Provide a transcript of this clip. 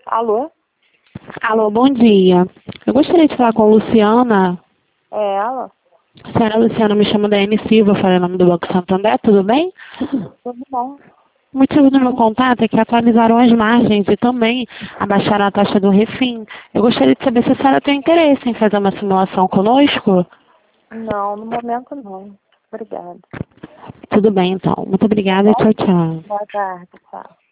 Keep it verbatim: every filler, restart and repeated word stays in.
Alô? Alô, bom dia. Eu gostaria de falar com a Luciana. É ela? Senhora Luciana, me chamo Daiane Silva, falei em nome do Banco Santander, tudo bem? Tudo bom. O motivo do meu contato é que atualizaram as margens e também abaixaram a taxa do refim. Eu gostaria de saber se a senhora tem interesse em fazer uma simulação conosco. Não, no momento não. Obrigada. Tudo bem, então. Muito Tá obrigada e bom? tchau, tchau. Boa tarde, tchau.